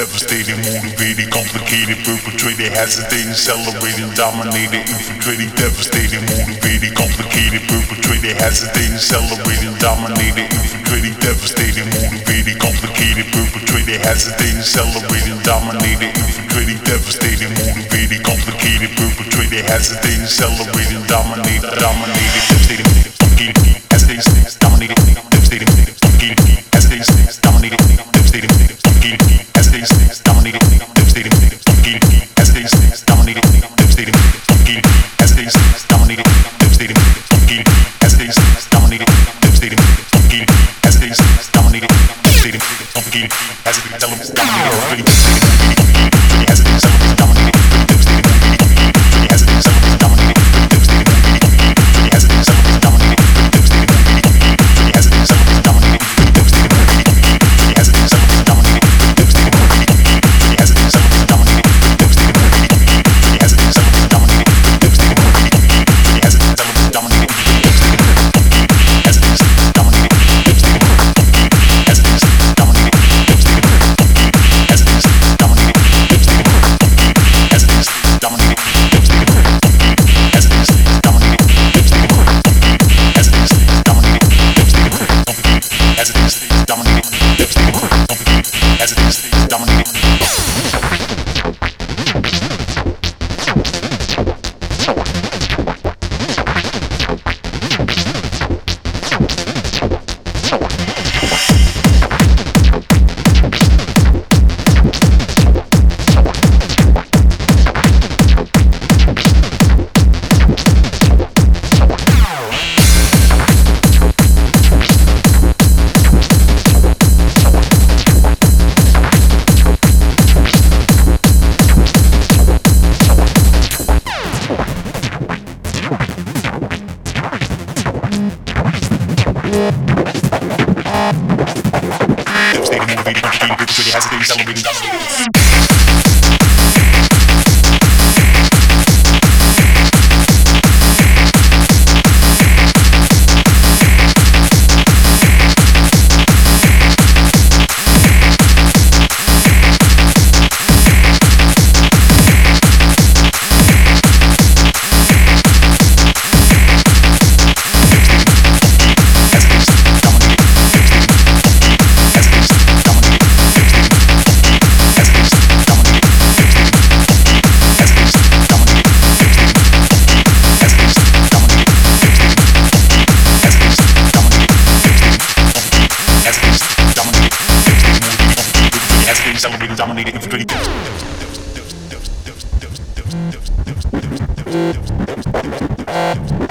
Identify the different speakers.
Speaker 1: devastating, motivated, complicated, perpetrated, hesitating, celebrating, dominated, infiltrating, devastating, motivated, complicated, perpetrated, hesitating, celebrating, dominated, infiltrating, devastating, motivated, complicated, perpetrated, hesitating, celebrating, dominated, infiltrating, devastating, motivated, complicated, perpetrated, hesitating, celebrating, dominated, devastating, complicated, hesitating, dominated, devastating, complicated, hesitating, dominated, devastating, complicated, hesitating, dominated, devastating, complicated, hesitating, dominated, devastating, complicated, hesitating, dominated, devastating, complicated, hesitating, dominated, devastating, complicated, hesitating, dominated, devastating, complicated, hesitating, dominated, celebrating, dominating. Celebrating, dominated, infiltrating.